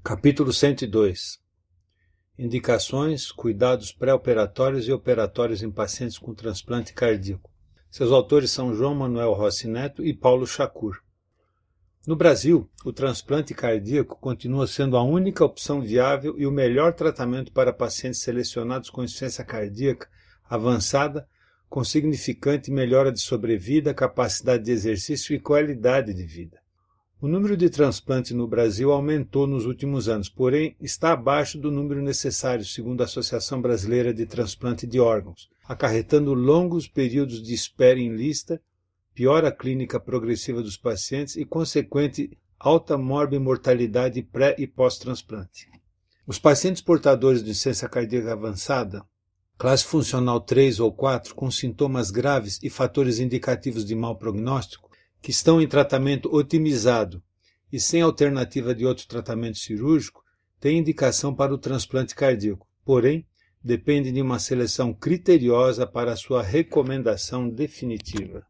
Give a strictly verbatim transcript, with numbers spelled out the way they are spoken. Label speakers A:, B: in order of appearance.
A: Capítulo cento e dois. Indicações, cuidados pré-operatórios e operatórios em pacientes com transplante cardíaco. Seus autores são João Manuel Rossi Neto e Paulo Chacur. No Brasil, o transplante cardíaco continua sendo a única opção viável e o melhor tratamento para pacientes selecionados com insuficiência cardíaca avançada, com significante melhora de sobrevida, capacidade de exercício e qualidade de vida. O número de transplantes no Brasil aumentou nos últimos anos, porém está abaixo do número necessário, segundo a Associação Brasileira de Transplante de Órgãos, acarretando longos períodos de espera em lista, piora clínica progressiva dos pacientes e consequente alta morbimortalidade pré- e pós-transplante. Os pacientes portadores de insuficiência cardíaca avançada, classe funcional três ou quatro, com sintomas graves e fatores indicativos de mau prognóstico, que estão em tratamento otimizado e sem alternativa de outro tratamento cirúrgico, têm indicação para o transplante cardíaco, porém, depende de uma seleção criteriosa para a sua recomendação definitiva.